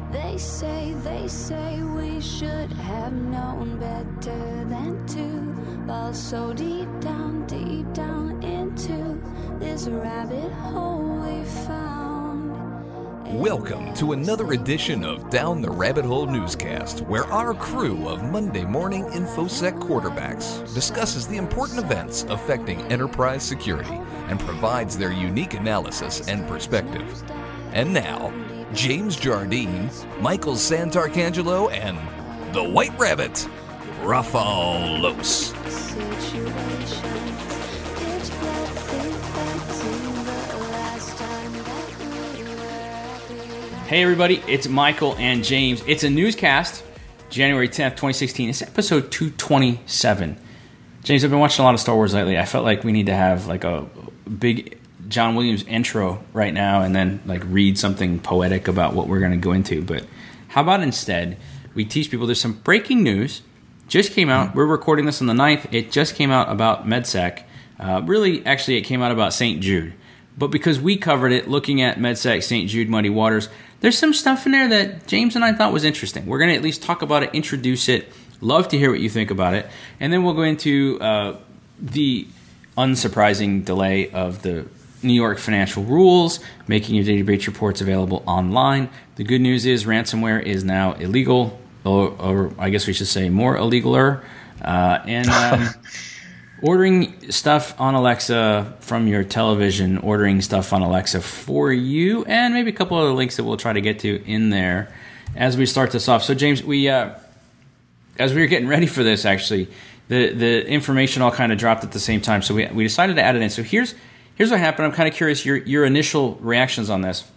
They say we should have known better than to fall so deep down into this rabbit hole we found. Welcome to another edition of Down the Rabbit Hole Newscast, where our crew of Monday morning InfoSec quarterbacks discusses the important events affecting enterprise security and provides their unique analysis and perspective. And now, James Jardine, Michael Santarcangelo, and the White Rabbit, Rafael Los. Hey everybody, it's Michael and James. It's a newscast, January 10th, 2016. It's episode 227. James, I've been watching a lot of Star Wars lately. I felt like we need to have like a big John Williams intro right now and then like read something poetic about what we're going to go into. But how about instead we teach people there's some breaking news. Just came out. We're recording this on the 9th. It just came out about MedSec. Actually, it came out about St. Jude. But because we covered it, looking at MedSec, St. Jude, Muddy Waters, there's some stuff in there that James and I thought was interesting. We're going to at least talk about it, introduce it. Love to hear what you think about it. And then we'll go into the unsurprising delay of the New York financial rules, making your data breach reports available online. The good news is ransomware is now illegal, or I guess we should say more illegaler. And ordering stuff on Alexa from your television, ordering stuff on Alexa for you, and maybe a couple other links that we'll try to get to in there as we start this off. So, James, we as we were getting ready for this, actually, the information all kind of dropped at the same time, so we decided to add it in. So here's what happened. I'm kind of curious your initial reactions on this.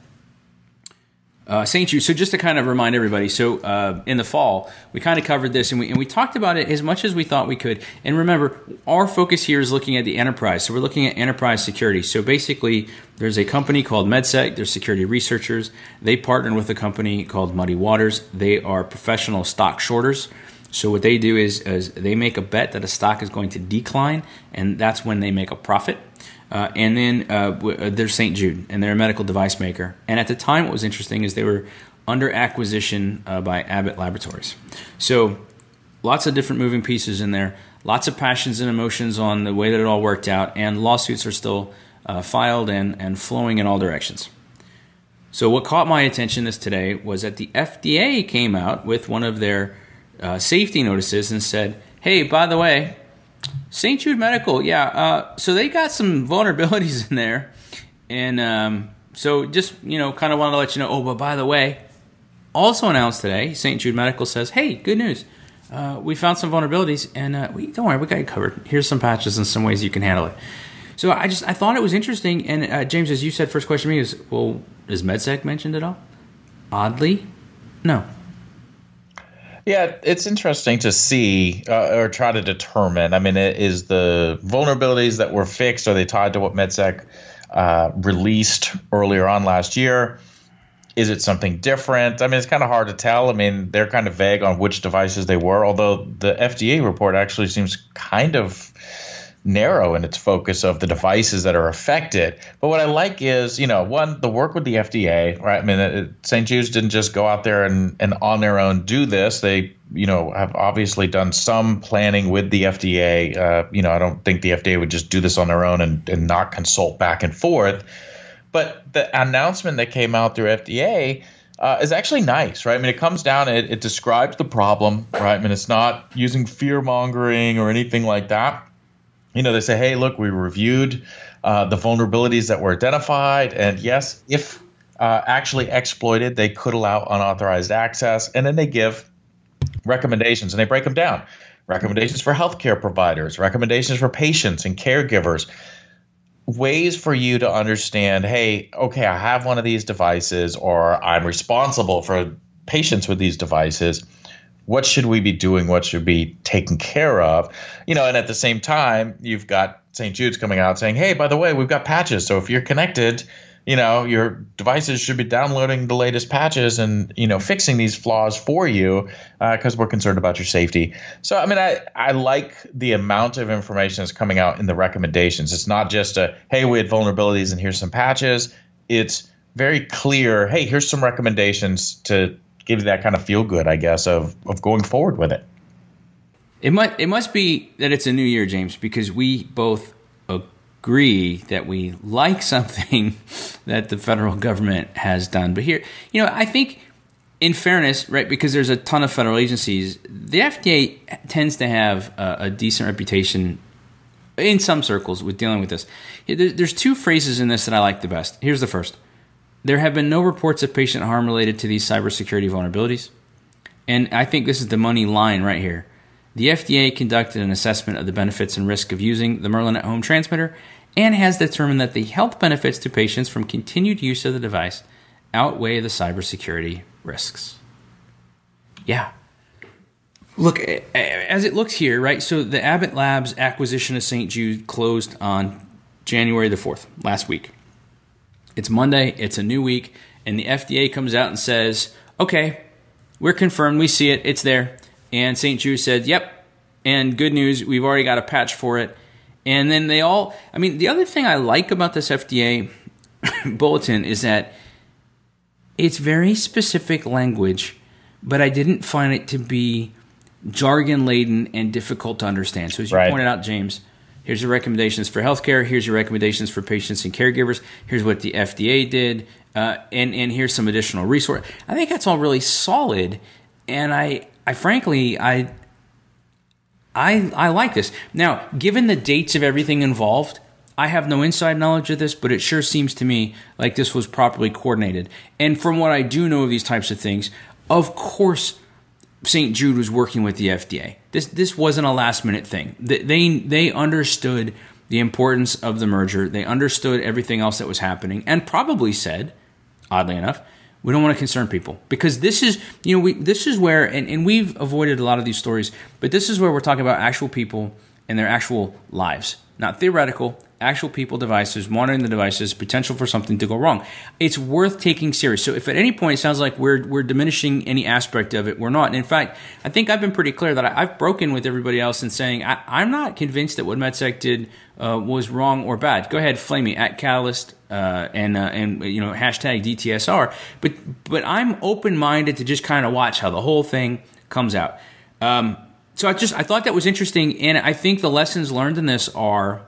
St. Jude. So just to kind of remind everybody, so in the fall, we kind of covered this, and we talked about it as much as we thought we could. And remember, our focus here is looking at the enterprise. So we're looking at enterprise security. So basically, there's a company called MedSec. They're security researchers. They partnered with a company called Muddy Waters. They are professional stock shorters. So what they do is they make a bet that a stock is going to decline, and that's when they make a profit. And then there's St. Jude, and they're a medical device maker. And at the time, what was interesting is they were under acquisition by Abbott Laboratories. So lots of different moving pieces in there, lots of passions and emotions on the way that it all worked out, and lawsuits are still filed and flowing in all directions. So what caught my attention this today was that the FDA came out with one of their safety notices and said, hey, by the way, St. Jude Medical, so they got some vulnerabilities in there, and so just, kind of wanted to let you know, but by the way, also announced today, St. Jude Medical says, hey, good news, we found some vulnerabilities, and don't worry, we got you covered. Here's some patches and some ways you can handle it. So I thought it was interesting, and James, as you said, first question to me is, well, is MedSec mentioned at all? Oddly, no. Yeah, it's interesting to see or try to determine. I mean, is the vulnerabilities that were fixed, are they tied to what MedSec released earlier on last year? Is it something different? I mean, it's kind of hard to tell. I mean, they're kind of vague on which devices they were, although the FDA report actually seems kind of narrow in its focus of the devices that are affected. But what I like is, one, the work with the FDA, right? I mean, St. Jude's didn't just go out there and on their own do this. They, have obviously done some planning with the FDA. I don't think the FDA would just do this on their own and not consult back and forth. But the announcement that came out through FDA is actually nice, right? I mean, it comes down, it describes the problem, right? I mean, it's not using fear-mongering or anything like that. They say, hey, look, we reviewed the vulnerabilities that were identified. And yes, if actually exploited, they could allow unauthorized access. And then they give recommendations, and they break them down. Recommendations for healthcare providers, recommendations for patients and caregivers, ways for you to understand, hey, okay, I have one of these devices, or I'm responsible for patients with these devices. What should we be doing? What should be taken care of? And at the same time, you've got St. Jude's coming out saying, hey, by the way, we've got patches. So if you're connected, your devices should be downloading the latest patches and, fixing these flaws for you because we're concerned about your safety. So, I mean, I like the amount of information that's coming out in the recommendations. It's not just hey, we had vulnerabilities and here's some patches. It's very clear, hey, here's some recommendations to gives you that kind of feel good, I guess, of going forward with it. It must be that it's a new year, James, because we both agree that we like something that the federal government has done. But here, I think in fairness, right, because there's a ton of federal agencies, the FDA tends to have a decent reputation in some circles with dealing with this. There's two phrases in this that I like the best. Here's the first. There have been no reports of patient harm related to these cybersecurity vulnerabilities. And I think this is the money line right here. The FDA conducted an assessment of the benefits and risk of using the Merlin at-home transmitter and has determined that the health benefits to patients from continued use of the device outweigh the cybersecurity risks. Yeah. Look, as it looks here, right, so the Abbott Labs acquisition of St. Jude closed on January the 4th, last week. It's Monday, it's a new week, and the FDA comes out and says, okay, we're confirmed, we see it, it's there. And St. Jude said, yep, and good news, we've already got a patch for it. And then the other thing I like about this FDA bulletin is that it's very specific language, but I didn't find it to be jargon-laden and difficult to understand. So as you pointed out, James, here's your recommendations for healthcare, here's your recommendations for patients and caregivers, here's what the FDA did, and here's some additional resource. I think that's all really solid, and I frankly like this. Now, given the dates of everything involved, I have no inside knowledge of this, but it sure seems to me like this was properly coordinated. And from what I do know of these types of things, of course, St. Jude was working with the FDA. This wasn't a last-minute thing. They understood the importance of the merger. They understood everything else that was happening, and probably said, oddly enough, we don't want to concern people, because this is, this is where, and we've avoided a lot of these stories, but this is where we're talking about actual people and their actual lives, not theoretical, actual people, devices, monitoring the devices, potential for something to go wrong. It's worth taking serious. So if at any point it sounds like we're diminishing any aspect of it, we're not. And in fact, I think I've been pretty clear that I've broken with everybody else in saying I'm not convinced that what MedSec did was wrong or bad. Go ahead, flame me at Catalyst and hashtag DTSR. But I'm open-minded to just kind of watch how the whole thing comes out. So I thought that was interesting, and I think the lessons learned in this are,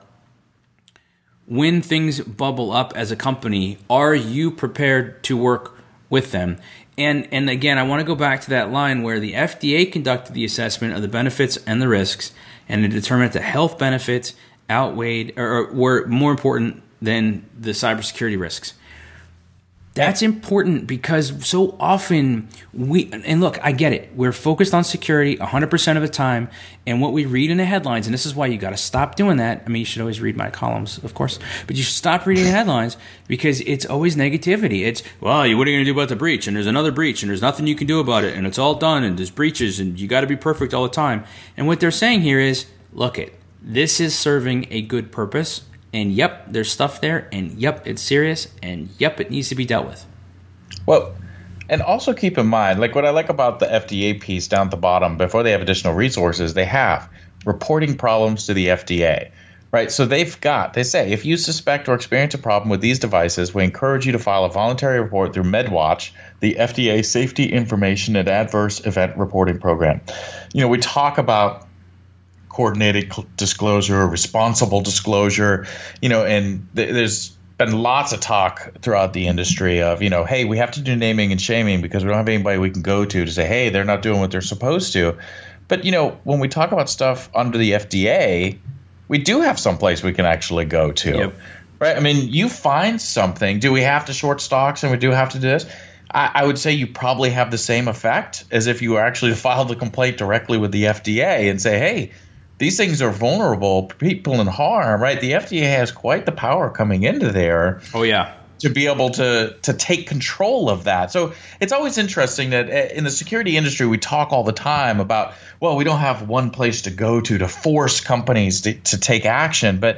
when things bubble up as a company, are you prepared to work with them? And again, I want to go back to that line where the FDA conducted the assessment of the benefits and the risks, and it determined that health benefits outweighed or were more important than the cybersecurity risks. That's important because so often and look, I get it. We're focused on security 100% of the time, and what we read in the headlines, and this is why you got to stop doing that. I mean, you should always read my columns, of course, but you should stop reading the headlines because it's always negativity. It's, well, what are you going to do about the breach? And there's another breach, and there's nothing you can do about it, and it's all done, and there's breaches, and you got to be perfect all the time. And what they're saying here is, look, this is serving a good purpose. And yep, there's stuff there, and yep, it's serious, and yep, it needs to be dealt with. Well, and also keep in mind, like what I like about the FDA piece down at the bottom, before they have additional resources, they have reporting problems to the FDA, right? So they say, if you suspect or experience a problem with these devices, we encourage you to file a voluntary report through MedWatch, the FDA Safety Information and Adverse Event Reporting Program. We talk about coordinated disclosure, responsible disclosure, and there's been lots of talk throughout the industry of, hey, we have to do naming and shaming because we don't have anybody we can go to say, hey, they're not doing what they're supposed to. But, when we talk about stuff under the FDA, we do have some place we can actually go to, yep. Right? I mean, you find something. Do we have to short stocks and we do have to do this? I would say you probably have the same effect as if you actually filed the complaint directly with the FDA and say, hey, these things are vulnerable, people in harm, right? The FDA has quite the power coming into there. Oh, yeah. To be able to take control of that. So it's always interesting that in the security industry, we talk all the time about, well, we don't have one place to go to force companies to take action. But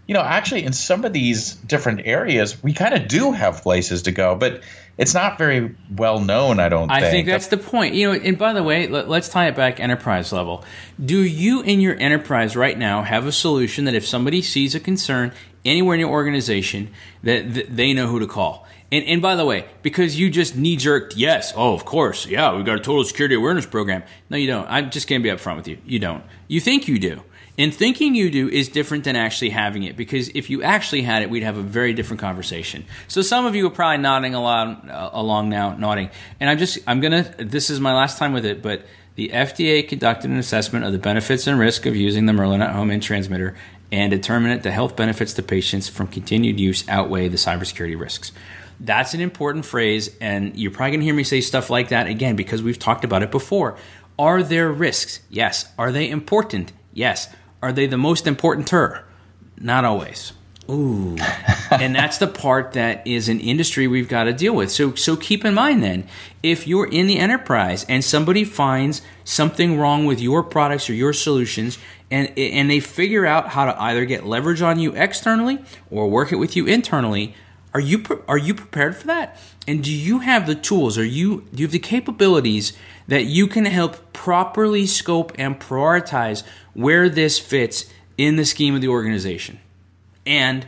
actually in some of these different areas, we kind of do have places to go, but it's not very well known, I don't think. I think that's the point. And by the way, let's tie it back enterprise level. Do you in your enterprise right now have a solution that if somebody sees a concern anywhere in your organization, that they know who to call? And by the way, because you just knee-jerked, yes, oh, of course, yeah, we've got a total security awareness program. No, you don't. I'm just going to be upfront with you. You don't. You think you do. And thinking you do is different than actually having it, because if you actually had it, we'd have a very different conversation. So some of you are probably nodding along now, nodding. And this is my last time with it, but the FDA conducted an assessment of the benefits and risk of using the Merlin at-home INT transmitter and determined that the health benefits to patients from continued use outweigh the cybersecurity risks. That's an important phrase, and you're probably going to hear me say stuff like that again because we've talked about it before. Are there risks? Yes. Are they important? Yes. Are they the most important? Not always. Ooh. And that's the part that is an industry we've got to deal with. So keep in mind then, if you're in the enterprise and somebody finds something wrong with your products or your solutions, and they figure out how to either get leverage on you externally or work it with you internally, are you prepared for that? And do you have the tools? Do you have the capabilities that you can help properly scope and prioritize where this fits in the scheme of the organization? And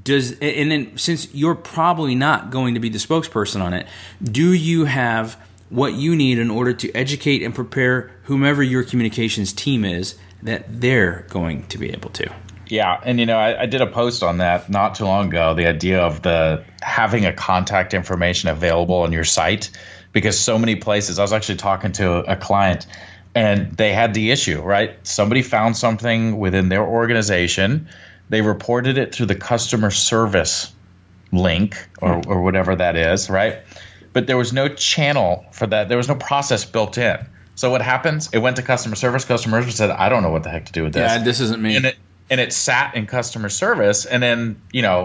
then since you're probably not going to be the spokesperson on it, do you have what you need in order to educate and prepare whomever your communications team is that they're going to be able to? Yeah, and I did a post on that not too long ago, the idea of having a contact information available on your site, because so many places, I was actually talking to a client and they had the issue, right? Somebody found something within their organization. They reported it through the customer service link or whatever that is, right? But there was no channel for that. There was no process built in. So what happens? It went to customer service. Customer service said, I don't know what the heck to do with this. Yeah, this isn't me. And it sat in customer service. And then,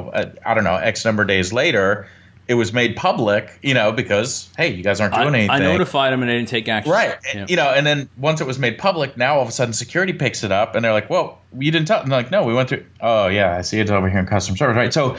I don't know, X number of days later, it was made public, because, hey, you guys aren't doing anything. I notified them and they didn't take action. Right. Yeah. And then once it was made public, now all of a sudden security picks it up and they're like, well, you didn't tell. And they're like, no, we went through. Oh, yeah, I see it's over here in customer service. Right. So,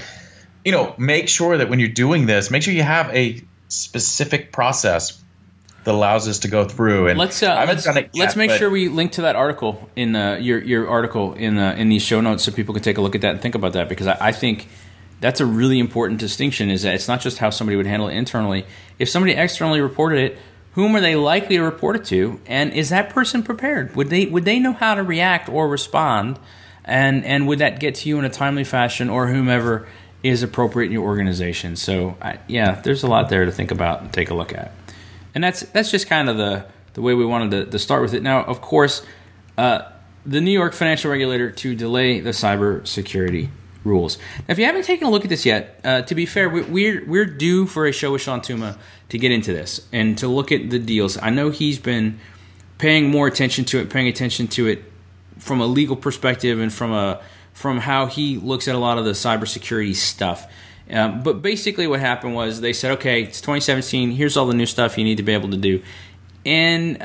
make sure that when you're doing this, make sure you have a specific process that allows us to go through. And let's make sure we link to that article in your article in these show notes so people can take a look at that and think about that, because I think that's a really important distinction, is that it's not just how somebody would handle it internally. If somebody externally reported it, whom are they likely to report it to, and is that person prepared? Would they know how to react or respond, and would that get to you in a timely fashion, or whomever is appropriate in your organization? So there's a lot there to think about and take a look at. And that's just kind of the way we wanted to start with it. Now, of course, the New York financial regulator to delay the cybersecurity rules. Now, if you haven't taken a look at this yet, to be fair, we're due for a show with Sean Tuma to get into this and to look at the deals. I know he's been paying attention to it from a legal perspective and from how he looks at a lot of the cybersecurity stuff. But basically what happened was they said, okay, it's 2017. Here's all the new stuff you need to be able to do. And,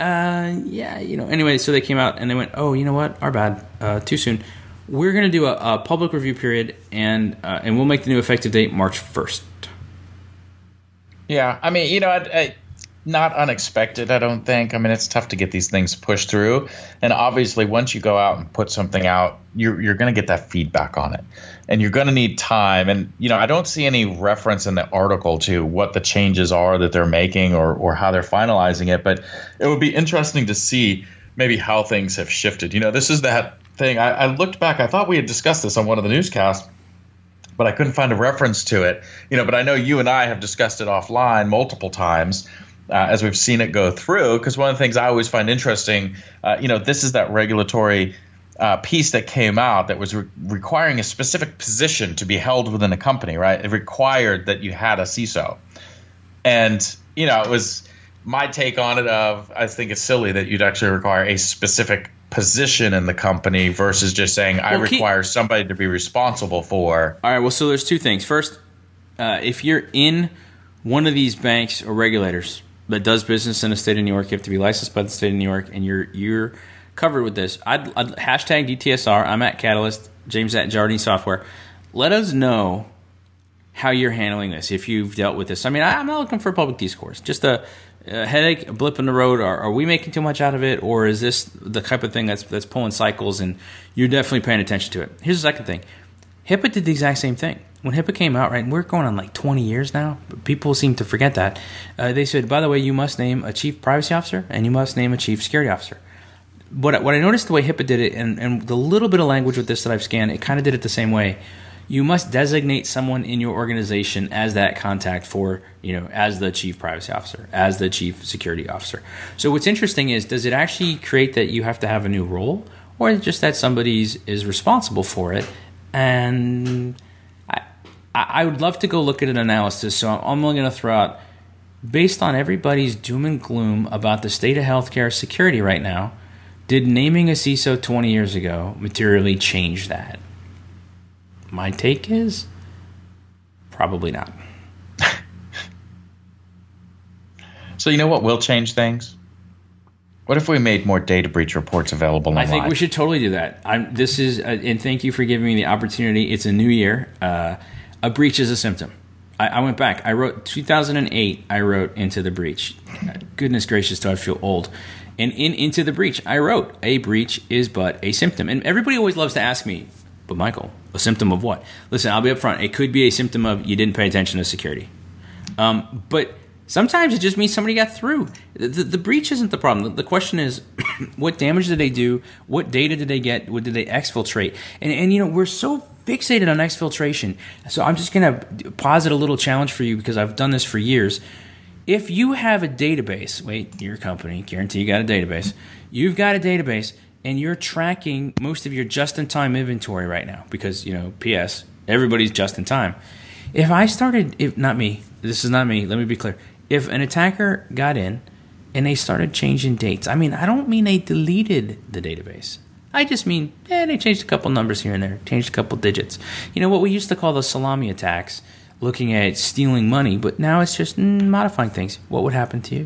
anyway, so they came out and they went, oh, you know what? Our bad. Too soon. We're going to do a public review period, and we'll make the new effective date March 1st. Yeah, I mean, not unexpected, I don't think. I mean, it's tough to get these things pushed through. And obviously, once you go out and put something out, you're going to get that feedback on it. And you're going to need time. And, I don't see any reference in the article to what the changes are that they're making or how they're finalizing it. But it would be interesting to see maybe how things have shifted. This is that thing. I looked back. I thought we had discussed this on one of the newscasts, but I couldn't find a reference to it. But I know you and I have discussed it offline multiple times as we've seen it go through. Because one of the things I always find interesting, this is that regulatory piece that came out that was requiring a specific position to be held within a company, right? It required that you had a CISO. And, it was my take on it I think it's silly that you'd actually require a specific position in the company versus just saying, I require somebody to be responsible for. All right, well, so there's two things. First, if you're in one of these banks or regulators that does business in the state of New York, you have to be licensed by the state of New York, and your covered with this. I'd hashtag DTSR. I'm at Catalyst. James at Jardine Software. Let us know how you're handling this, if you've dealt with this. I mean, I'm not looking for public discourse. Just a headache, a blip in the road. Are we making too much out of it, or is this the type of thing that's pulling cycles and you're definitely paying attention to it? Here's the second thing. HIPAA did the exact same thing. When HIPAA came out, right, and we're going on like 20 years now, but people seem to forget that. They said, by the way, you must name a chief privacy officer and you must name a chief security officer. What I noticed the way HIPAA did it, and the little bit of language with this that I've scanned, it kind of did it the same way. You must designate someone in your organization as that contact for, as the chief privacy officer, as the chief security officer. So what's interesting is, does it actually create that you have to have a new role, or is it just that somebody is responsible for it? And I would love to go look at an analysis, so I'm only going to throw out, based on everybody's doom and gloom about the state of healthcare security right now, did naming a CISO 20 years ago materially change that? My take is probably not. So you know what will change things? What if we made more data breach reports available online? I think we should totally do that. And thank you for giving me the opportunity. It's a new year. A breach is a symptom. I went back. I wrote 2008. I wrote Into the Breach. Goodness gracious, do I feel old? And in Into the Breach, I wrote, a breach is but a symptom. And everybody always loves to ask me, but Michael, a symptom of what? Listen, I'll be upfront. It could be a symptom of you didn't pay attention to security. But sometimes it just means somebody got through. The breach isn't the problem. The question is, what damage did they do? What data did they get? What did they exfiltrate? And we're so fixated on exfiltration. So I'm just going to posit a little challenge for you, because I've done this for years. If you have a database, your company, guarantee you got a database. You've got a database, and you're tracking most of your just-in-time inventory right now because, PS, everybody's just-in-time. Not me, this is not me, let me be clear. If an attacker got in and they started changing dates, I don't mean they deleted the database. I just mean, they changed a couple numbers here and there, changed a couple digits. What we used to call the salami attacks, looking at stealing money, but now it's just modifying things. What would happen to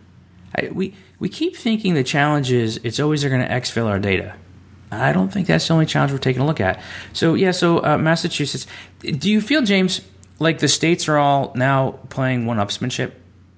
you? We keep thinking the challenge is it's always they're going to exfil our data. I don't think that's the only challenge we're taking a look at. So Massachusetts. Do you feel, James, like the states are all now playing one-upsmanship?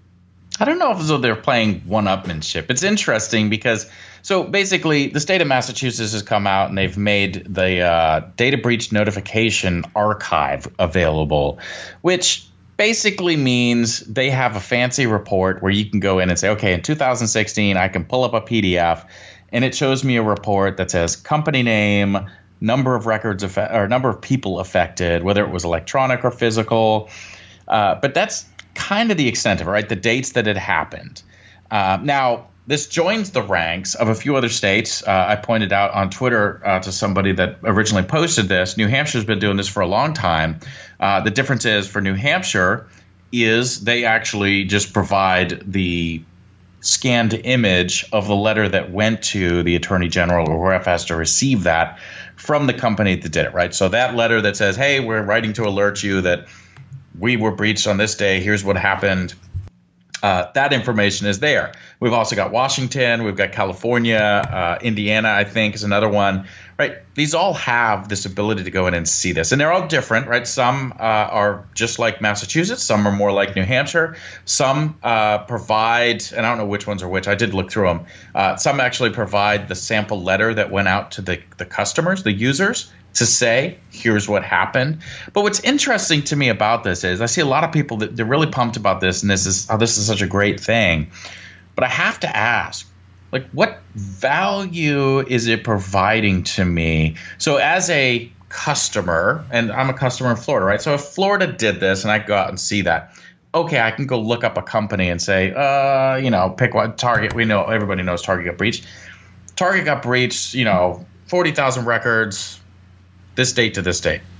I don't know if they're playing one-upmanship. It's interesting because, so basically the state of Massachusetts has come out and they've made the data breach notification archive available, which basically means they have a fancy report where you can go in and say, okay, in 2016, I can pull up a PDF and it shows me a report that says company name, number of records or number of people affected, whether it was electronic or physical. But that's kind of the extent of it, right? The dates that it happened. Now, this joins the ranks of a few other states. I pointed out on Twitter to somebody that originally posted this. New Hampshire's been doing this for a long time. The difference is for New Hampshire is they actually just provide the scanned image of the letter that went to the Attorney General or whoever has to receive that from the company that did it, right? So that letter that says, hey, we're writing to alert you that we were breached on this day, here's what happened. That information is there. We've also got Washington, we've got California, Indiana, I think is another one, right? These all have this ability to go in and see this. And they're all different, right? Some are just like Massachusetts. Some are more like New Hampshire. Some provide, and I don't know which ones are which. I did look through them. Some actually provide the sample letter that went out to the customers, the users, to say, here's what happened. But what's interesting to me about this is I see a lot of people that they're really pumped about this, and this is such a great thing. But I have to ask, what value is it providing to me? So as a customer, and I'm a customer in Florida, right? So if Florida did this and I go out and see that, okay, I can go look up a company and say, pick one, Target. We know, everybody knows Target got breached. Target got breached, 40,000 records, this date to this date.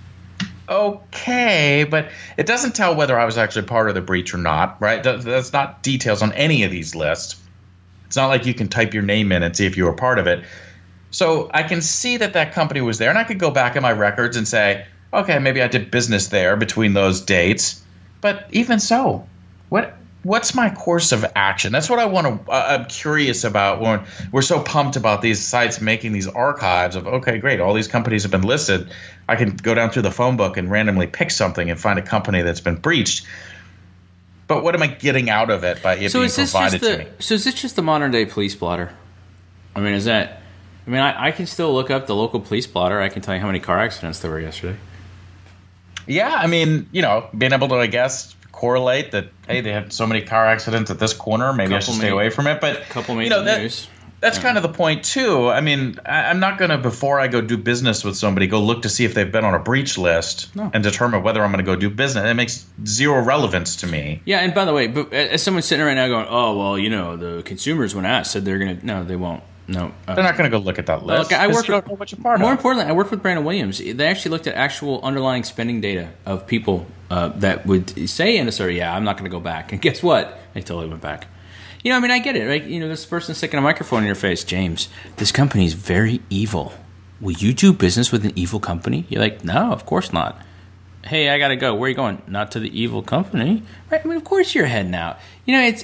Okay, but it doesn't tell whether I was actually part of the breach or not, right? That's not details on any of these lists. It's not like you can type your name in and see if you were part of it. So I can see that company was there, and I could go back in my records and say, okay, maybe I did business there between those dates. But even so, what what's my course of action? That's what I want to. I'm curious about when we're so pumped about these sites making these archives of, okay, great, all these companies have been listed. I can go down through the phone book and randomly pick something and find a company that's been breached. But what am I getting out of it by it being provided to me? So is this just the modern day police blotter? I mean, I can still look up the local police blotter. I can tell you how many car accidents there were yesterday. Yeah, I mean, being able to, I guess, correlate that, hey, they had so many car accidents at this corner, maybe I should stay away from it. But couple made the news. That's kind of the point, too. I mean, I'm not going to, before I go do business with somebody, go look to see if they've been on a breach list and determine whether I'm going to go do business. It makes zero relevance to me. Yeah, and by the way, but as someone's sitting right now going, oh, well, the consumers, when asked, said they're going to – no, they won't. No, they're not going to go look at that list. Look, you don't know what you're part of. More importantly, I worked with Brandon Williams. They actually looked at actual underlying spending data of people that would say in a survey, yeah, I'm not going to go back. And guess what? They totally went back. I get it, right? This person sticking a microphone in your face, James, this company is very evil. Will you do business with an evil company? You're like, no, of course not. Hey, I got to go. Where are you going? Not to the evil company. Right? I mean, of course you're heading out. This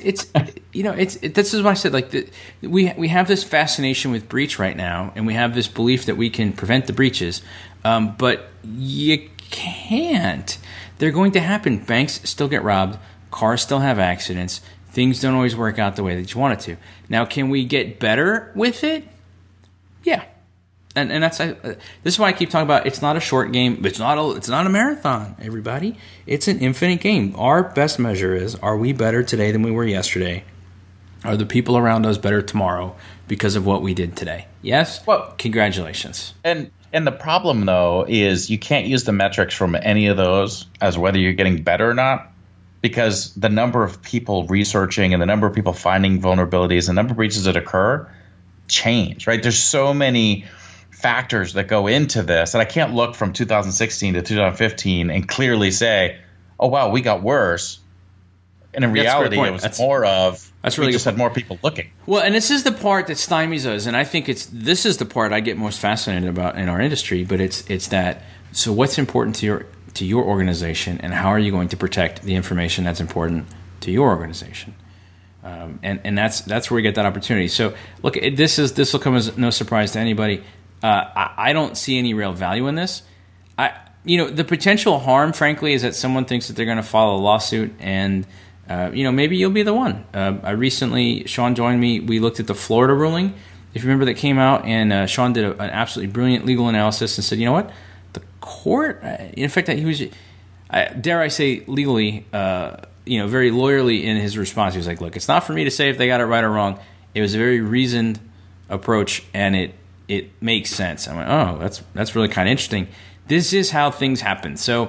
is why I said, like, we have this fascination with breach right now, and we have this belief that we can prevent the breaches, but you can't. They're going to happen. Banks still get robbed. Cars still have accidents. Things don't always work out the way that you want it to. Now, can we get better with it? Yeah. And that's this is why I keep talking about it's not a short game. It's not a marathon, everybody. It's an infinite game. Our best measure is, are we better today than we were yesterday? Are the people around us better tomorrow because of what we did today? Yes? Well, congratulations. And the problem, though, is you can't use the metrics from any of those as whether you're getting better or not, because the number of people researching and the number of people finding vulnerabilities, the number of breaches that occur change, right? There's so many factors that go into this, and I can't look from 2016 to 2015 and clearly say, oh, wow, we got worse. And in reality, it was we just had more people looking. Well, and this is the part that stymies us, and I think this is the part I get most fascinated about in our industry, but it's that, so what's important to your organization, and how are you going to protect the information that's important to your organization? And that's where we get that opportunity. So look, this will come as no surprise to anybody. I don't see any real value in this. The potential harm, frankly, is that someone thinks that they're going to file a lawsuit, and maybe you'll be the one. Sean joined me. We looked at the Florida ruling, if you remember, that came out, and Sean did an absolutely brilliant legal analysis and said, you know what, the court, in fact, he was, dare I say, legally, very lawyerly in his response. He was like, look, it's not for me to say if they got it right or wrong. It was a very reasoned approach, and it makes sense. I went, oh, that's really kind of interesting. This is how things happen. So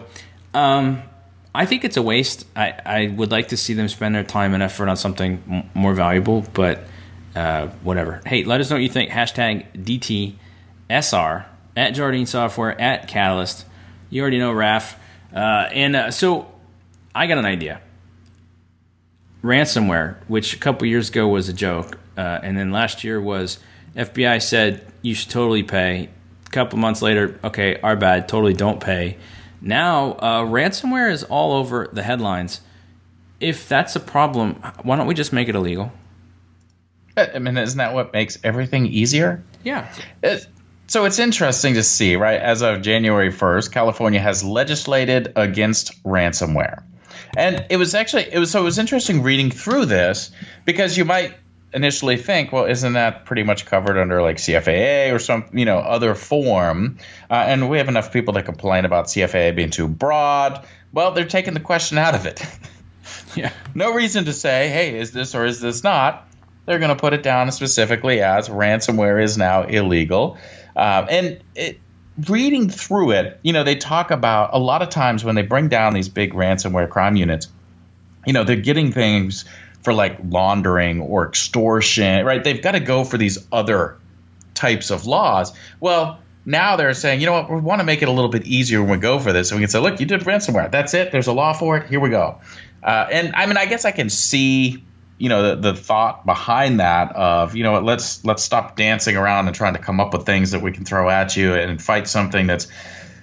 I think it's a waste. I would like to see them spend their time and effort on something more valuable, but whatever. Hey, let us know what you think. #DTSR at Jardine Software, at Catalyst. You already know Raph. So I got an idea. Ransomware, which a couple years ago was a joke, and then last year was FBI said you should totally pay. A couple months later, okay, our bad, totally don't pay. Now, ransomware is all over the headlines. If that's a problem, why don't we just make it illegal? I mean, isn't that what makes everything easier? Yeah. So it's interesting to see, right? As of January 1st, California has legislated against ransomware. And it was interesting reading through this, because you might initially think, well, isn't that pretty much covered under like CFAA or some, other form? And we have enough people that complain about CFAA being too broad. Well, they're taking the question out of it. Yeah. No reason to say, hey, is this or is this not? They're going to put it down specifically as ransomware is now illegal. Reading through it, they talk about a lot of times when they bring down these big ransomware crime units, they're getting things for like laundering or extortion, right? They've got to go for these other types of laws. Well, now they're saying, you know what, we want to make it a little bit easier when we go for this. And we can say, look, you did ransomware. That's it. There's a law for it. Here we go. And I mean, I guess I can see, the thought behind that of, let's stop dancing around and trying to come up with things that we can throw at you and fight something that's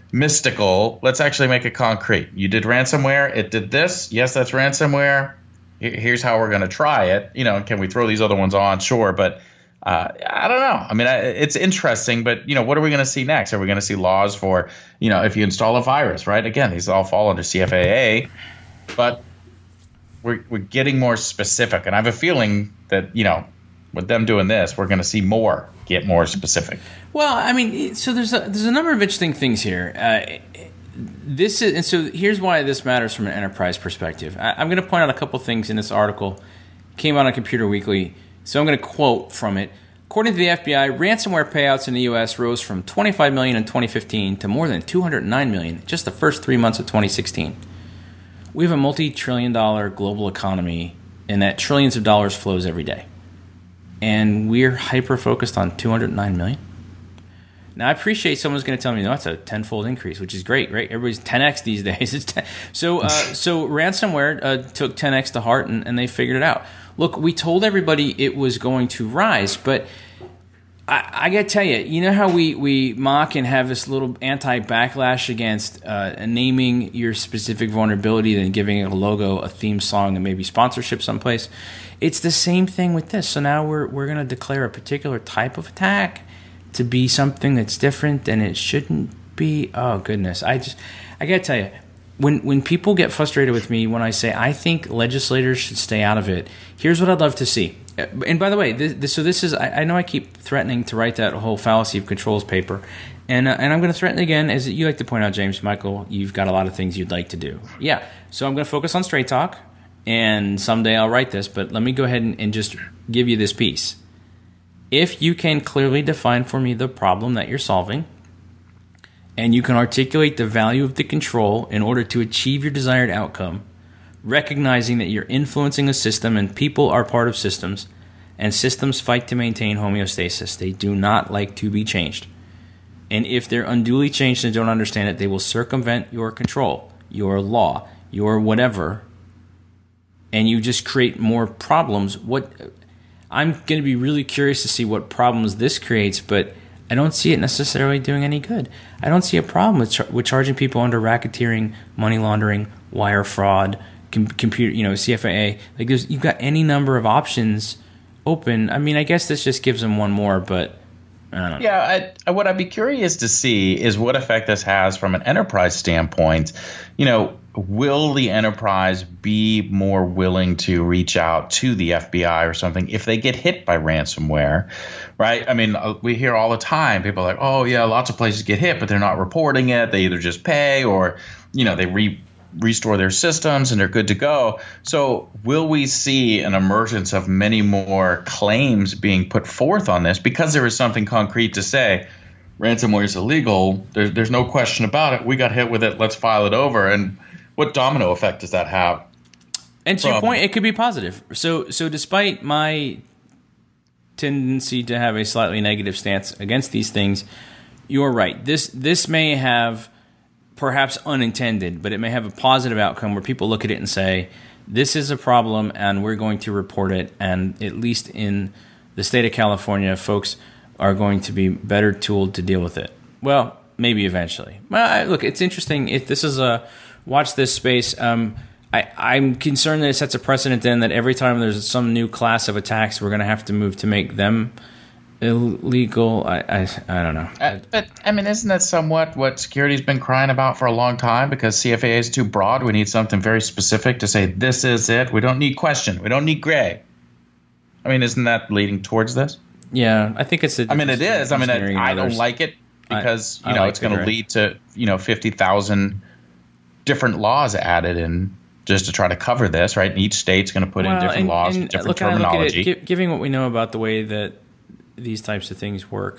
mystical. Let's actually make it concrete. You did ransomware. It did this. Yes, that's ransomware. Here's how we're going to try it. Can we throw these other ones on? Sure, but I don't know. I mean, it's interesting, but what are we going to see next? Are we going to see laws for if you install a virus, right? Again, these all fall under CFAA, but we're getting more specific, and I have a feeling that with them doing this, we're going to see get more specific. Well, I mean, so there's a number of interesting things here. So here's why this matters from an enterprise perspective. I'm going to point out a couple things in this article. Came out on Computer Weekly, so I'm going to quote from it. According to the FBI, ransomware payouts in the U.S. rose from $25 million in 2015 to more than $209 million just the first 3 months of 2016. We have a multi-trillion-dollar global economy, and that trillions of dollars flows every day. And we're hyper-focused on $209 million. Now, I appreciate someone's going to tell me, no, that's a tenfold increase, which is great, right? Everybody's 10x these days. So ransomware took 10x to heart, and they figured it out. Look, we told everybody it was going to rise, but I got to tell you, how we mock and have this little anti-backlash against naming your specific vulnerability, then giving it a logo, a theme song, and maybe sponsorship someplace. It's the same thing with this. So now we're going to declare a particular type of attack to be something that's different, and it shouldn't be. Oh, goodness. I got to tell you, when people get frustrated with me when I say I think legislators should stay out of it, here's what I'd love to see. And by the way, this is I know I keep threatening to write that whole fallacy of controls paper, and I'm going to threaten again, as you like to point out, James Michael, you've got a lot of things you'd like to do. Yeah, so I'm going to focus on Straight Talk, and someday I'll write this, but let me go ahead and just give you this piece. If you can clearly define for me the problem that you're solving, and you can articulate the value of the control in order to achieve your desired outcome, recognizing that you're influencing a system and people are part of systems, and systems fight to maintain homeostasis. They do not like to be changed. And if they're unduly changed and don't understand it, they will circumvent your control, your law, your whatever, and you just create more problems. I'm going to be really curious to see what problems this creates, but I don't see it necessarily doing any good. I don't see a problem with charging people under racketeering, money laundering, wire fraud, computer, CFAA. Like you've got any number of options open. I mean, I guess this just gives them one more, but I don't know. Yeah, what I'd be curious to see is what effect this has from an enterprise standpoint. Will the enterprise be more willing to reach out to the FBI or something if they get hit by ransomware, right? I mean, we hear all the time, people are like, oh, yeah, lots of places get hit, but they're not reporting it. They either just pay or, they restore their systems and they're good to go. So will we see an emergence of many more claims being put forth on this because there is something concrete to say ransomware is illegal? There's no question about it. We got hit with it. Let's file it over. And what domino effect does that have? And to your point, it could be positive. So despite my tendency to have a slightly negative stance against these things, you're right. This may have, perhaps unintended, but it may have a positive outcome where people look at it and say, this is a problem and we're going to report it. And at least in the state of California, folks are going to be better tooled to deal with it. Well, maybe eventually. Well, look, it's interesting. If this is watch this space. I'm concerned that it sets a precedent then that every time there's some new class of attacks, we're going to have to move to make them illegal. I don't know. But I mean, isn't that somewhat what security's been crying about for a long time? Because CFAA is too broad. We need something very specific to say this is it. We don't need question. We don't need gray. I mean, isn't that leading towards this? Yeah, I think it's. I mean, it is. I mean, I don't like it because it's going to lead to 50,000 different laws added in just to try to cover this, right? And each state's going to put in different laws with different terminology. Look at it, given what we know about the way that these types of things work,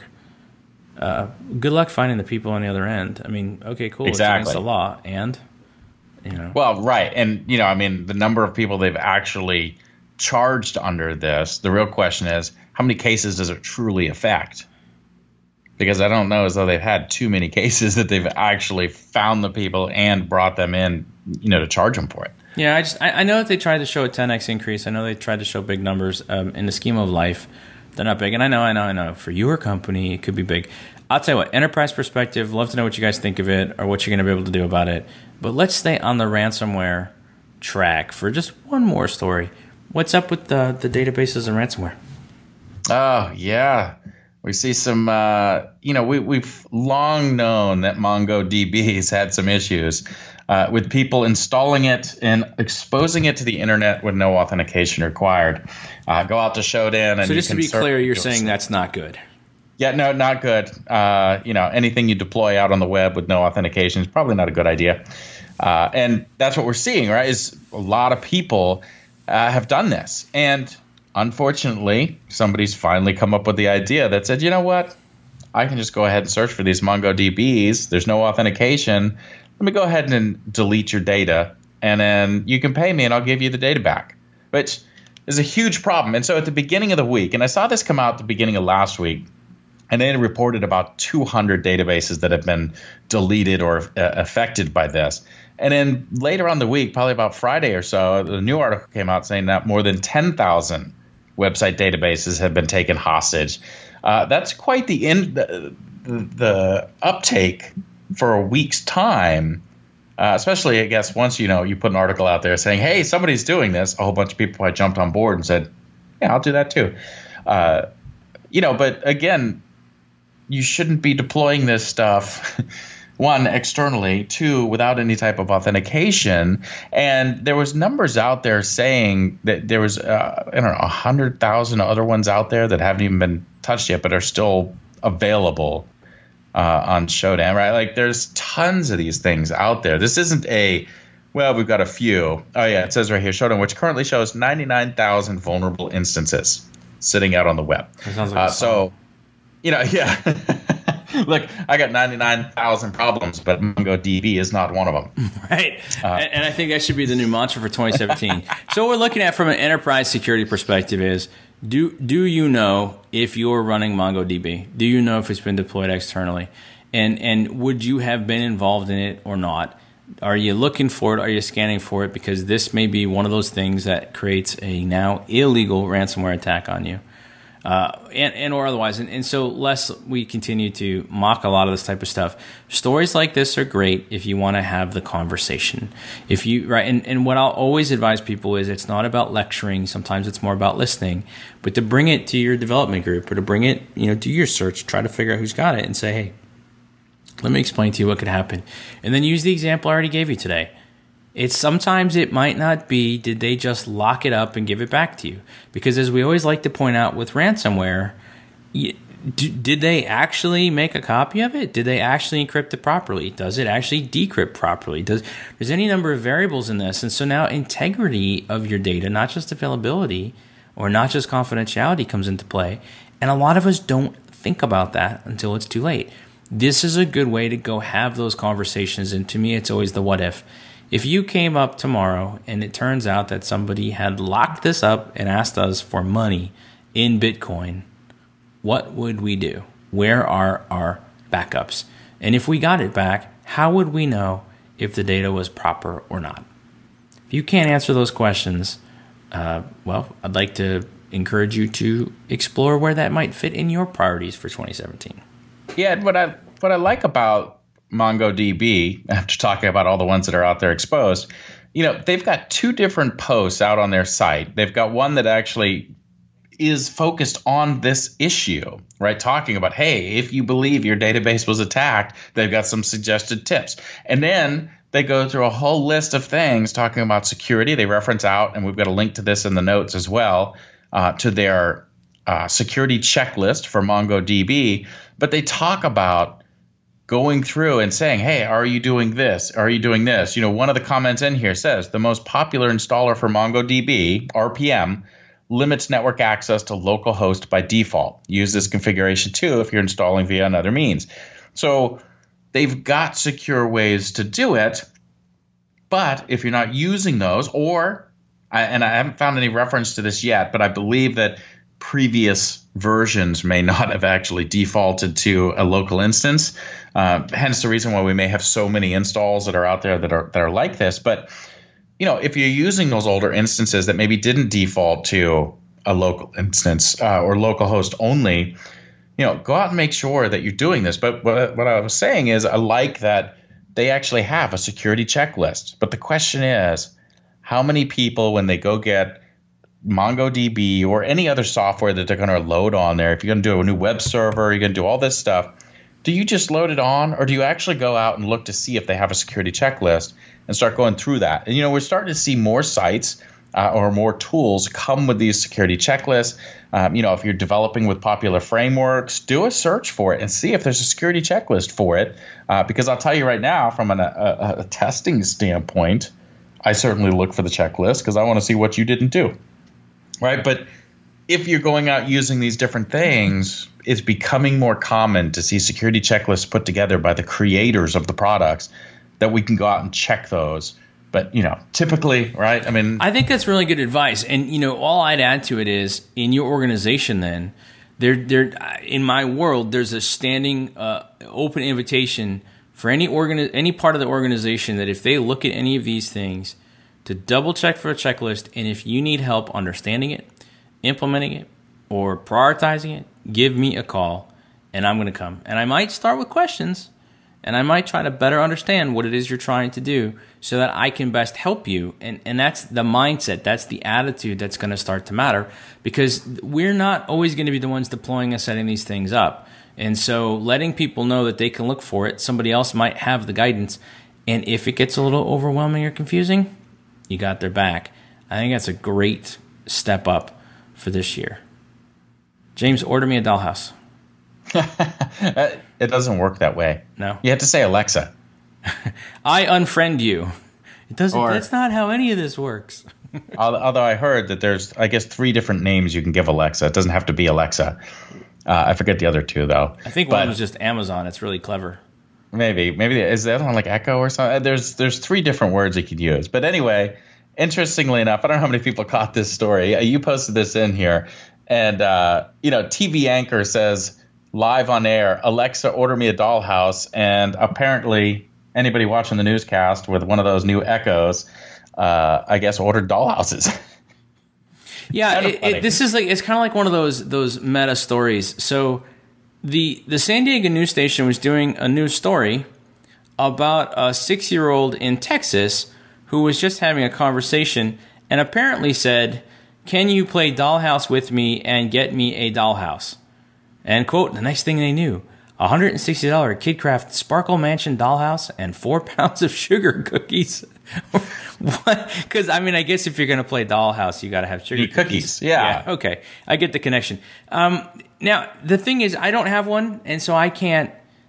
good luck finding the people on the other end. I mean, okay, cool. Exactly. It's against the law, and Well, right, and I mean, the number of people they've actually charged under this. The real question is, how many cases does it truly affect? Because I don't know as though they've had too many cases that they've actually found the people and brought them in, to charge them for it. Yeah, I know that they tried to show a 10x increase. I know they tried to show big numbers. In the scheme of life, they're not big. And I know. For your company, it could be big. I'll tell you what, enterprise perspective, love to know what you guys think of it or what you're going to be able to do about it. But let's stay on the ransomware track for just one more story. What's up with the databases and ransomware? Oh, yeah. We see some, we've long known that MongoDB has had some issues with people installing it and exposing it to the internet with no authentication required. Go out to Shodan. And so just to be clear, you're saying that's not good. Yeah, no, not good. Anything you deploy out on the web with no authentication is probably not a good idea. And that's what we're seeing, right, is a lot of people have done this. And unfortunately, somebody's finally come up with the idea that said, you know what, I can just go ahead and search for these MongoDBs. There's no authentication. Let me go ahead and delete your data, and then you can pay me and I'll give you the data back, which is a huge problem. And so at the beginning of the week, and I saw this come out at the beginning of last week, and they had reported about 200 databases that have been deleted or affected by this. And then later on the week, probably about Friday or so, the new article came out saying that more than 10,000 website databases have been taken hostage. That's quite the uptake for a week's time, especially, I guess, once you put an article out there saying, hey, somebody's doing this. A whole bunch of people probably jumped on board and said, yeah, I'll do that too. But again, you shouldn't be deploying this stuff, one, externally, two, without any type of authentication. And there was numbers out there saying that there was, 100,000 other ones out there that haven't even been touched yet, but are still available on Shodan, right? Like, there's tons of these things out there. This isn't we've got a few. Oh, yeah, it says right here, Shodan, which currently shows 99,000 vulnerable instances sitting out on the web. That sounds like yeah. Look, I got 99,000 problems, but MongoDB is not one of them. Right. And I think that should be the new mantra for 2017. So what we're looking at from an enterprise security perspective is, do you know if you're running MongoDB? Do you know if it's been deployed externally? And would you have been involved in it or not? Are you looking for it? Are you scanning for it? Because this may be one of those things that creates a now illegal ransomware attack on you. And or otherwise. And so lest we continue to mock a lot of this type of stuff, stories like this are great if you want to have the conversation. And what I'll always advise people is it's not about lecturing. Sometimes it's more about listening. But to bring it to your development group, or to bring it, do your search, try to figure out who's got it and say, hey, let me explain to you what could happen. And then use the example I already gave you today. Sometimes it might not be, did they just lock it up and give it back to you? Because as we always like to point out with ransomware, did they actually make a copy of it? Did they actually encrypt it properly? Does it actually decrypt properly? There's any number of variables in this. And so now integrity of your data, not just availability or not just confidentiality, comes into play. And a lot of us don't think about that until it's too late. This is a good way to go have those conversations. And to me, it's always the what if. If you came up tomorrow and it turns out that somebody had locked this up and asked us for money in Bitcoin, what would we do? Where are our backups? And if we got it back, how would we know if the data was proper or not? If you can't answer those questions, I'd like to encourage you to explore where that might fit in your priorities for 2017. Yeah, what I like about MongoDB, after talking about all the ones that are out there exposed, they've got two different posts out on their site. They've got one that actually is focused on this issue, right? Talking about, hey, if you believe your database was attacked, they've got some suggested tips. And then they go through a whole list of things talking about security. They reference out, and we've got a link to this in the notes as well, to their security checklist for MongoDB. But they talk about going through and saying, hey, are you doing this? Are you doing this? One of the comments in here says the most popular installer for MongoDB, RPM, limits network access to localhost by default. Use this configuration too if you're installing via another means. So they've got secure ways to do it. But if you're not using those, I haven't found any reference to this yet, but I believe that previous versions may not have actually defaulted to a local instance. Hence the reason why we may have so many installs that are out there that are like this. But if you're using those older instances that maybe didn't default to a local instance or local host only, go out and make sure that you're doing this. But what I was saying is I like that they actually have a security checklist. But the question is, how many people, when they go get MongoDB or any other software that they're going to load on there, if you're going to do a new web server, you're going to do all this stuff, do you just load it on, or do you actually go out and look to see if they have a security checklist and start going through that? And, we're starting to see more sites or more tools come with these security checklists. If you're developing with popular frameworks, do a search for it and see if there's a security checklist for it. Because I'll tell you right now, from a testing standpoint, I certainly look for the checklist because I want to see what you didn't do. Right? But if you're going out using these different things, it's becoming more common to see security checklists put together by the creators of the products that we can go out and check those. But, typically, right? I think that's really good advice. And, all I'd add to it is, in your organization then, in my world, there's a standing open invitation for any part of the organization that if they look at any of these things, to double check for a checklist. And if you need help understanding it, implementing it, or prioritizing it, give me a call and I'm going to come. And I might start with questions. And I might try to better understand what it is you're trying to do so that I can best help you. And that's the mindset, that's the attitude that's going to start to matter, because we're not always going to be the ones deploying and setting these things up. And so letting people know that they can look for it, somebody else might have the guidance. And if it gets a little overwhelming or confusing, you got their back. I think that's a great step up for this year. James, order me a dollhouse. It doesn't work that way. No. You have to say Alexa. I unfriend you. It doesn't. That's not how any of this works. Although I heard that there's, I guess, 3 different names you can give Alexa. It doesn't have to be Alexa. I forget the other 2 though. I think one was just Amazon. It's really clever. Maybe is that on like Echo or something? There's 3 different words you could use. But anyway, interestingly enough, I don't know how many people caught this story. You posted this in here, and TV anchor says, live on air, Alexa, order me a dollhouse. And apparently anybody watching the newscast with one of those new Echoes, I guess, ordered dollhouses. Yeah, this is it's kind of like one of those meta stories. So the San Diego news station was doing a news story about a 6-year-old in Texas who was just having a conversation and apparently said, "Can you play dollhouse with me and get me a dollhouse?" And, quote, the next thing they knew, $160 KidCraft Sparkle Mansion dollhouse and 4 pounds of sugar cookies. What? Because, I guess if you're going to play dollhouse, you got to have sugar cookies. Yeah. Okay. I get the connection. Now, the thing is, I don't have one, and so I can't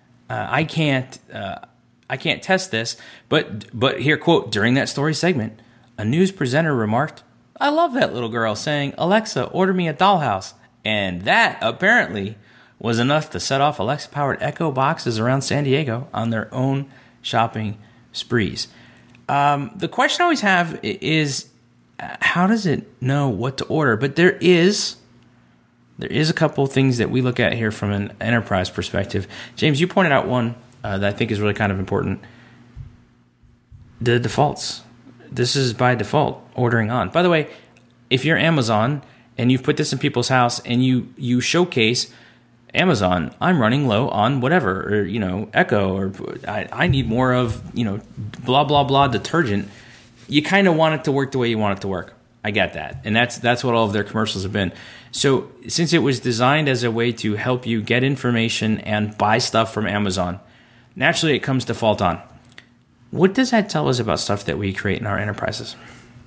test this. But here, quote, during that story segment, a news presenter remarked, "I love that little girl saying, 'Alexa, order me a dollhouse.'" And that apparently was enough to set off Alexa-powered Echo boxes around San Diego on their own shopping sprees. The question I always have is, how does it know what to order? But there is a couple of things that we look at here from an enterprise perspective. James, you pointed out one that I think is really kind of important. The defaults. This is by default ordering on. By the way, if you're Amazon and you've put this in people's house and you showcase Amazon, I'm running low on whatever, or, Echo, or I need more of, blah, blah, blah detergent. You kind of want it to work the way you want it to work. I get that. And that's what all of their commercials have been. So since it was designed as a way to help you get information and buy stuff from Amazon, naturally it comes default on. What does that tell us about stuff that we create in our enterprises?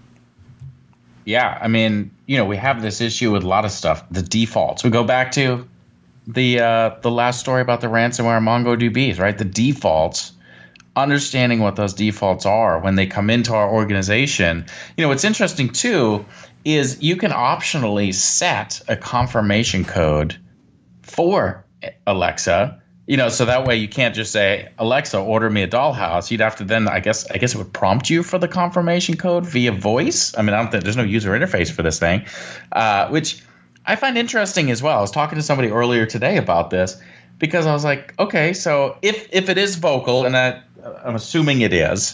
Yeah, we have this issue with a lot of stuff. The defaults. We go back to the last story about the ransomware MongoDBs, right? The defaults, understanding what those defaults are when they come into our organization. What's interesting too is you can optionally set a confirmation code for Alexa. So that way you can't just say, "Alexa, order me a dollhouse." You'd have to then, I guess it would prompt you for the confirmation code via voice. I don't think there's no user interface for this thing, which I find interesting as well. I was talking to somebody earlier today about this because I was like, okay, so if it is vocal, and I'm assuming it is,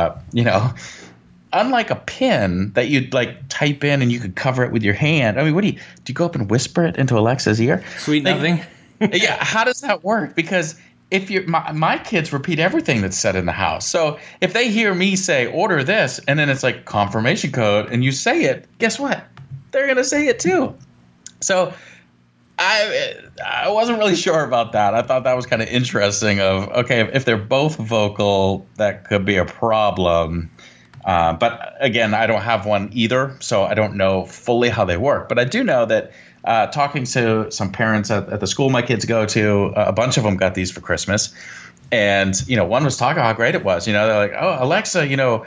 unlike a PIN that you'd type in and you could cover it with your hand. What do you go up and whisper it into Alexa's ear? Sweet nothing. Yeah, how does that work? Because if my kids repeat everything that's said in the house. So if they hear me say, order this, and then it's like confirmation code, and you say it, guess what? They're going to say it too. So I wasn't really sure about that. I thought that was kind of interesting okay, if they're both vocal, that could be a problem. But again, I don't have one either, so I don't know fully how they work. But I do know that talking to some parents at the school my kids go to, a bunch of them got these for Christmas. And, one was talking how great it was. They're like, oh, Alexa,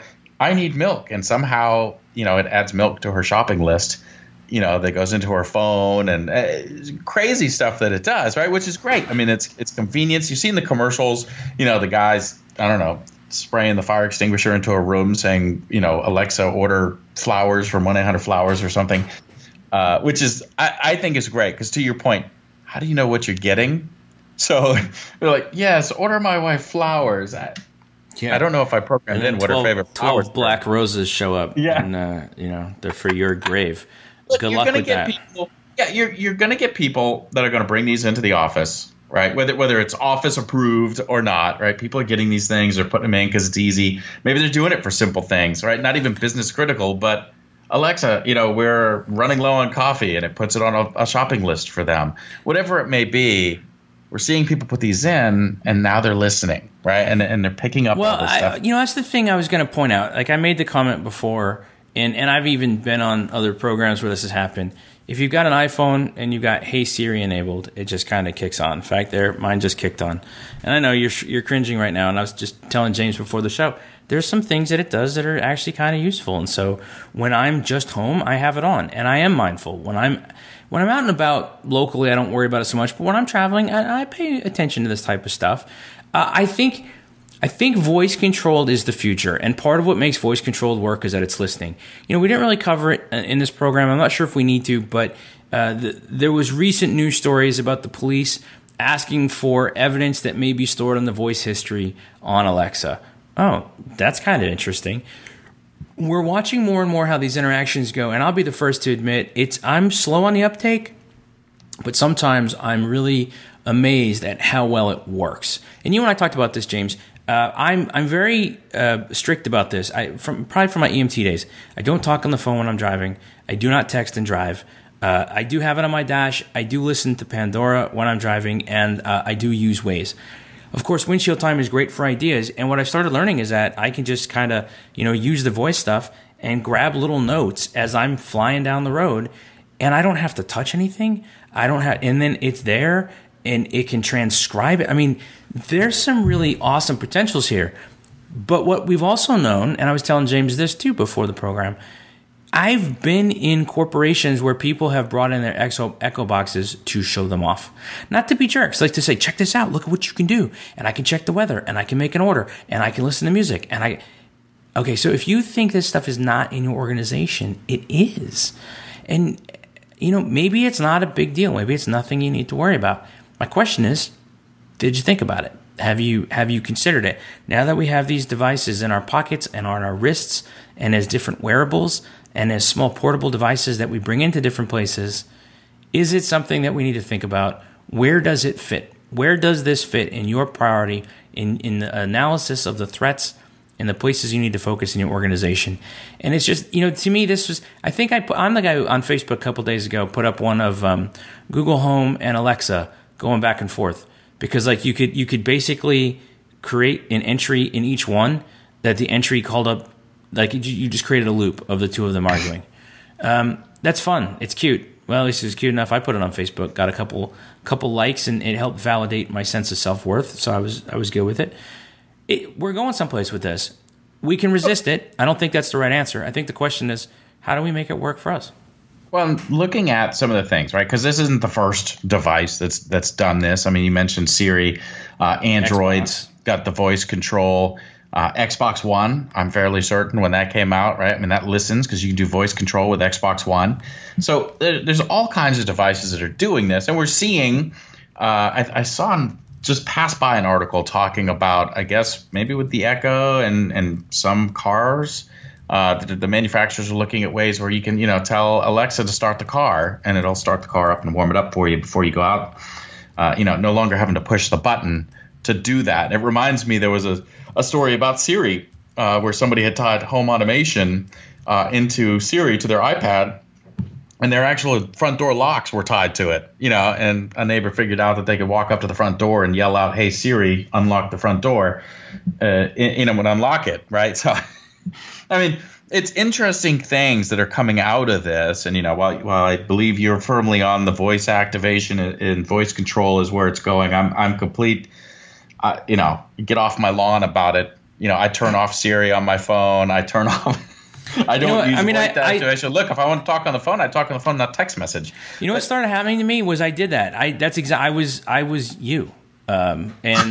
I need milk. And somehow, it adds milk to her shopping list. That goes into her phone and crazy stuff that it does, right? Which is great. I mean, it's convenience. You've seen the commercials, the guys, I don't know, spraying the fire extinguisher into a room saying, Alexa, order flowers from 1-800-Flowers or something, which is, I think is great. Because to your point, how do you know what you're getting? So they're like, yes, order my wife flowers. I don't know if I programmed in what her favorite flowers 12 black roses show up. Yeah. And, they're for your grave. Look, good luck with that. You're going to get people that are going to bring these into the office, right? Whether it's office approved or not, right? People are getting these things or putting them in because it's easy. Maybe they're doing it for simple things, right? Not even business critical, but Alexa, we're running low on coffee, and it puts it on a shopping list for them. Whatever it may be, we're seeing people put these in, and now they're listening, right? And they're picking up all this stuff. That's the thing I was going to point out. Like I made the comment before. And I've even been on other programs where this has happened. If you've got an iPhone and you've got Hey Siri enabled, it just kind of kicks on. In fact, mine just kicked on. And I know you're cringing right now, and I was just telling James before the show, there's some things that it does that are actually kind of useful. And so when I'm just home, I have it on, and I am mindful. When I'm out and about locally, I don't worry about it so much. But when I'm traveling, I pay attention to this type of stuff. I think voice controlled is the future, and part of what makes voice controlled work is that it's listening. We didn't really cover it in this program. I'm not sure if we need to, but there was recent news stories about the police asking for evidence that may be stored on the voice history on Alexa. Oh, that's kind of interesting. We're watching more and more how these interactions go, and I'll be the first to admit I'm slow on the uptake, but sometimes I'm really amazed at how well it works. And you and I talked about this, James. I'm very strict about this. Probably from my EMT days. I don't talk on the phone when I'm driving. I do not text and drive. I do have it on my dash. I do listen to Pandora when I'm driving, and I do use Waze. Of course, windshield time is great for ideas, and what I started learning is that I can just kind of use the voice stuff and grab little notes as I'm flying down the road, and I don't have to touch anything. And then it's there, and it can transcribe it. I mean, there's some really awesome potentials here. But what we've also known, and I was telling James this too before the program, I've been in corporations where people have brought in their Echo boxes to show them off. Not to be jerks, like to say, check this out, look at what you can do. And I can check the weather, and I can make an order, and I can listen to music. Okay, so if you think this stuff is not in your organization, it is. And, maybe it's not a big deal. Maybe it's nothing you need to worry about. My question is, did you think about it? Have you considered it? Now that we have these devices in our pockets and on our wrists and as different wearables and as small portable devices that we bring into different places, is it something that we need to think about? Where does it fit? Where does this fit in your priority, in the analysis of the threats and the places you need to focus in your organization? And it's just, to me, this was, I'm the guy who on Facebook a couple days ago put up one of Google Home and Alexa going back and forth. Because you could basically create an entry in each one that the entry called up, you just created a loop of the two of them arguing. That's fun. It's cute. Well, at least it's cute enough. I put it on Facebook, got a couple likes, and it helped validate my sense of self-worth. So I was good with it. We're going someplace with this. We can resist it. I don't think that's the right answer. I think the question is, how do we make it work for us? Well, I'm looking at some of the things, right? Because this isn't the first device that's done this. I mean, you mentioned Siri, Android's got the voice control. Xbox One, I'm fairly certain when that came out, right? I mean, that listens because you can do voice control with Xbox One. So there's all kinds of devices that are doing this, and we're seeing. I saw just pass by an article talking about, I guess maybe with the Echo and some cars. The manufacturers are looking at ways where you can, tell Alexa to start the car, and it'll start the car up and warm it up for you before you go out. No longer having to push the button to do that. And it reminds me, there was a story about Siri where somebody had tied home automation into Siri to their iPad, and their actual front door locks were tied to it, and a neighbor figured out that they could walk up to the front door and yell out, "Hey Siri, unlock the front door," would unlock it, right? So, I mean, it's interesting things that are coming out of this. And, while I believe you're firmly on the voice activation and voice control is where it's going, I'm complete, get off my lawn about it. I turn off Siri on my phone. I turn off. I don't use voice activation. Look, if I want to talk on the phone, I talk on the phone, not text message. What started happening to me was I did that. I was you, and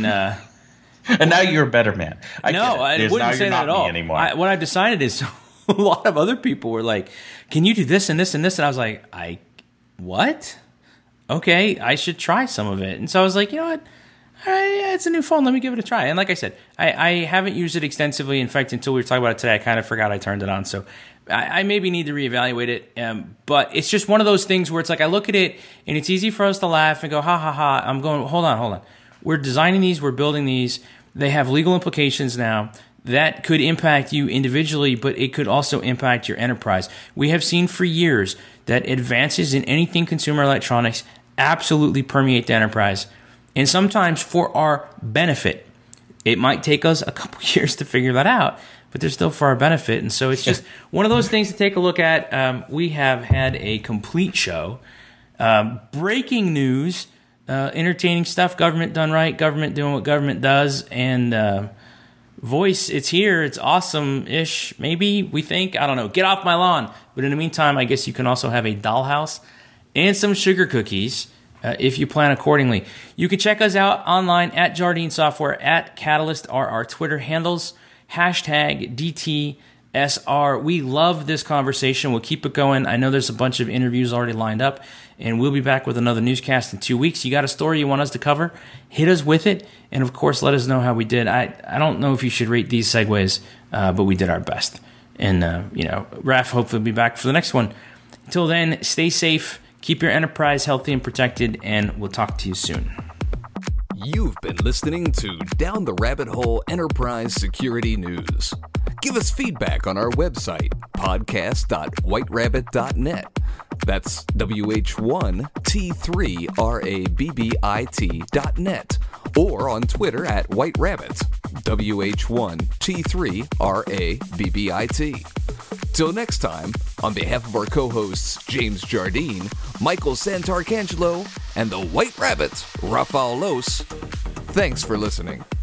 now you're a better man. I wouldn't say that at all. What I've decided is a lot of other people were like, "Can you do this and this and this?" And I was like, what? Okay, I should try some of it. And so I was like, you know what? It's a new phone. Let me give it a try. And like I said, I haven't used it extensively. In fact, until we were talking about it today, I kind of forgot I turned it on. So I maybe need to reevaluate it. But it's just one of those things where it's like I look at it, and it's easy for us to laugh and go, ha, ha, ha. I'm going, hold on. We're designing these. We're building these. They have legal implications now. That could impact you individually, but it could also impact your enterprise. We have seen for years that advances in anything consumer electronics absolutely permeate the enterprise. And sometimes for our benefit. It might take us a couple years to figure that out, but they're still for our benefit. And so it's just one of those things to take a look at. We have had a complete show. Breaking news, entertaining stuff, government done right, government doing what government does, and voice, it's here, it's awesome-ish, maybe, we think, I don't know, get off my lawn. But in the meantime, I guess you can also have a dollhouse and some sugar cookies if you plan accordingly. You can check us out online at Jardine Software, at Catalyst are our Twitter handles, hashtag DTSR. We love this conversation. We'll keep it going. I know there's a bunch of interviews already lined up, and we'll be back with another newscast in 2 weeks. You got a story you want us to cover? Hit us with it, and of course, let us know how we did. I don't know if you should rate these segues, but we did our best. And, Raph hopefully will be back for the next one. Until then, stay safe. Keep your enterprise healthy and protected, and we'll talk to you soon. You've been listening to Down the Rabbit Hole Enterprise Security News. Give us feedback on our website, podcast.whiterabbit.net. That's WH1T3RABBIT.net. Or on Twitter at White Rabbit, WH1T3RABBIT. Till next time, on behalf of our co-hosts James Jardine, Michael Santarcangelo, and the White Rabbit, Rafael Los, thanks for listening.